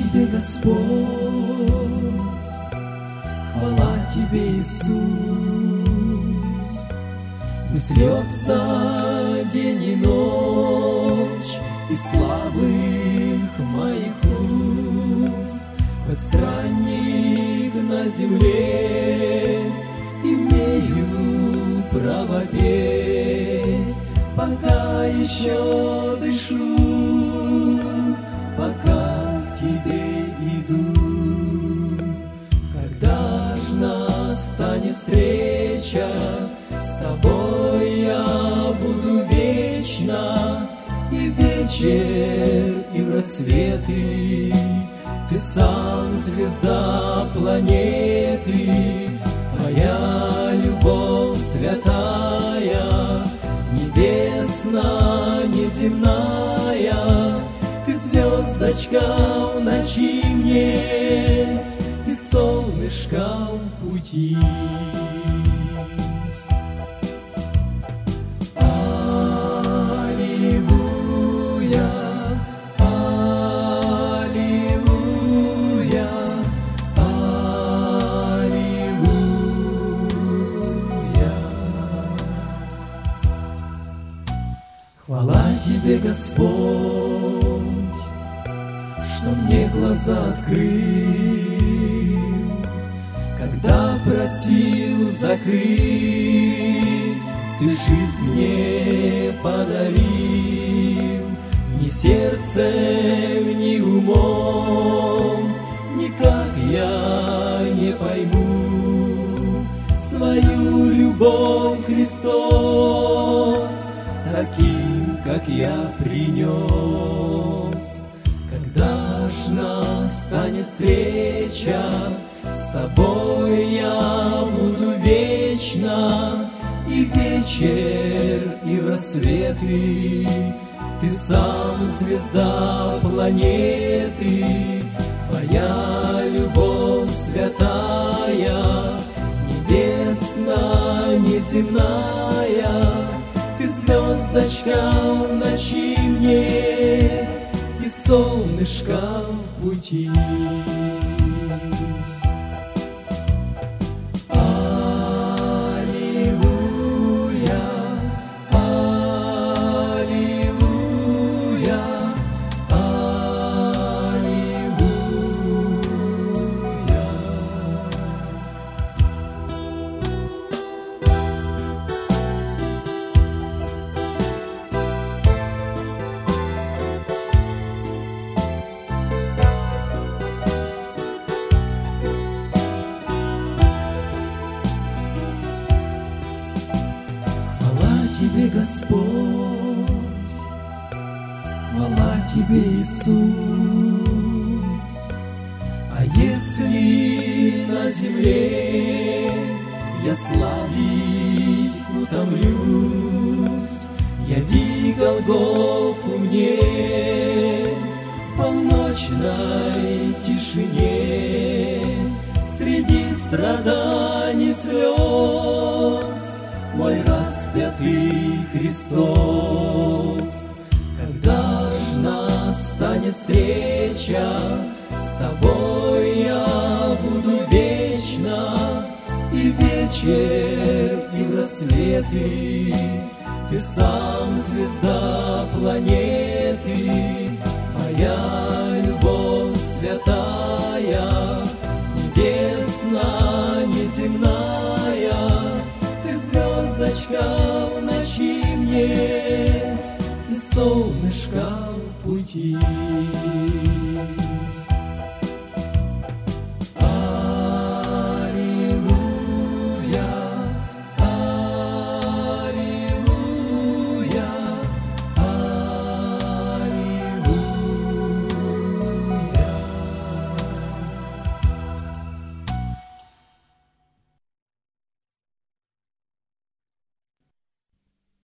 Тебе, Господь, хвала Тебе, Иисус. Пусть льется день и ночь из слабых моих уст, хоть странник на земле, имею право петь, пока еще дышу, пока к Тебе иду. Когда ж настанет встреча с Тобой, я буду вечно, и в вечер, и в рассветы. Ты сам звезда планеты, Твоя любовь святая, небесная, неземная. Ты звездочка в ночи мне, и солнышко в пути. Хвала Тебе, Господь, что мне глаза открыл, когда просил закрыть, Ты жизнь мне подарил. Ни сердцем, ни умом никак я не пойму свою любовь, Христос, таким, как я принес. Когда ж настанет встреча с Тобой, я буду вечно, и в вечер, и в рассветы. Ты сам звезда планеты, Твоя любовь святая, небесная, неземная. Ты звездочка в ночи мне, и солнышко в пути. Тебе, Господь, хвала Тебе, Иисус. А если на земле я славить утомлюсь, яви Голгофу мне в полночной тишине, среди страданий, слез, мой распятый Христос. Когда ж настанет встреча с Тобой, я буду вечно, и в вечер, и в рассветы. Ты сам звезда планеты, Твоя любовь святая, небесная, неземная. Звездочка в ночи мне, и солнышко в пути.